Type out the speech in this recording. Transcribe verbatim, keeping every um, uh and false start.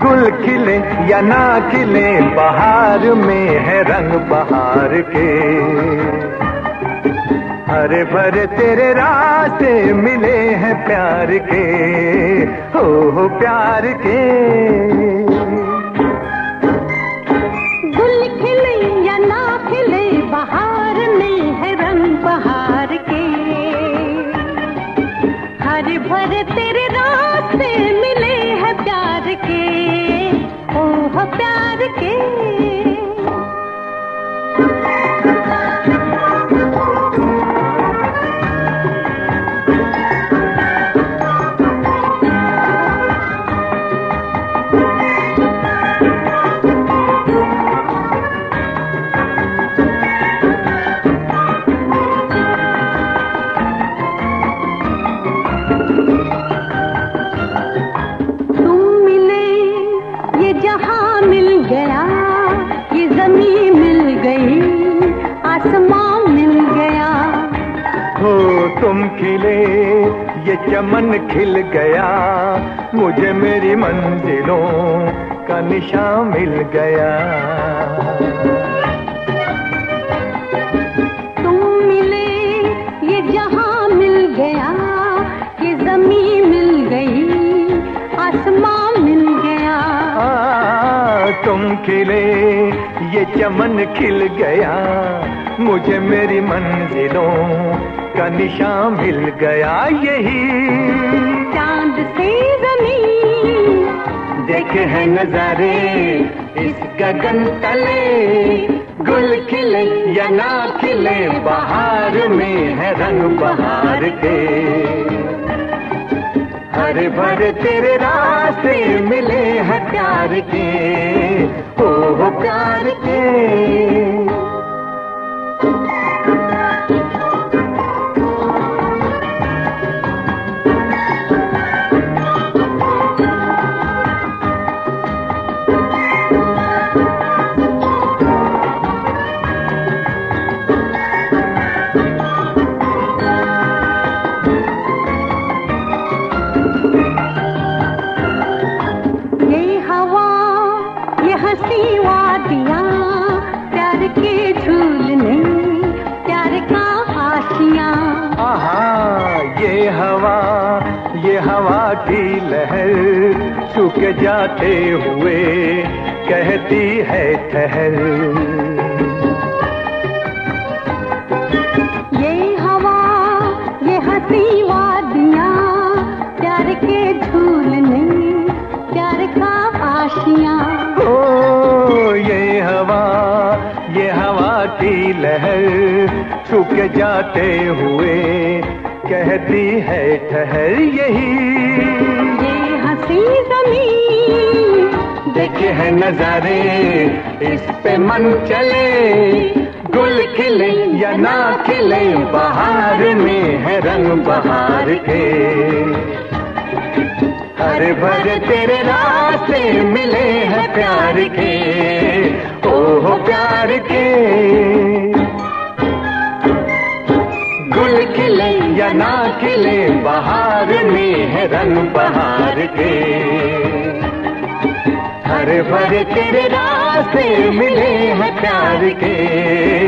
गुल खिले या ना खिले बहार में है रंग बहार के। हरे भरे तेरे रास्ते मिले हैं प्यार के, हो हो प्यार के। गुल खिले या ना खिले बहार में है रंग बहार के। हरे भरे तेरे रास्ते मिले हैं प्यार के, ओ हो प्यार के। तुम खिले ये चमन खिल गया, मुझे मेरी मंजिलों का निशान मिल गया। तुम मिले ये जहां मिल गया, ये ज़मीन मिल गई, आसमां मिल गया। आ, तुम खिले ये चमन खिल गया, मुझे मेरी मंजिलों का निशान मिल गया। यही चांद से ज़मीन देखे हैं नजारे इस गगन तले। गुल खिले या ना खिले बहार में है रंग बहार के। हरे भरे तेरे रास्ते मिले हैं प्यार के, ओ हो प्यार के। हंसी वादियाँ प्यार के झूलने, प्यार का आशियाँ। आहा ये हवा ये हवा की लहर सूख जाते हुए कहती है ठहर। ये हवा ये हंसी वादियाँ प्यार के झूलने, प्यार का आशियाँ। ओ ये हवा ये हवा की लहर सूख जाते हुए कहती है ठहर। यही ये हंसी ज़मीन देखे हैं नजारे इस पे मन चले। गुल खिले या ना खिले बहार में है रंग बहार के। हरे भरे तेरे रास्ते मिले हैं प्यार के, ओ हो प्यार के। गुल खिले या ना खिले बहार में है रंग बहार के। हरे भरे तेरे रास्ते मिले हैं प्यार के,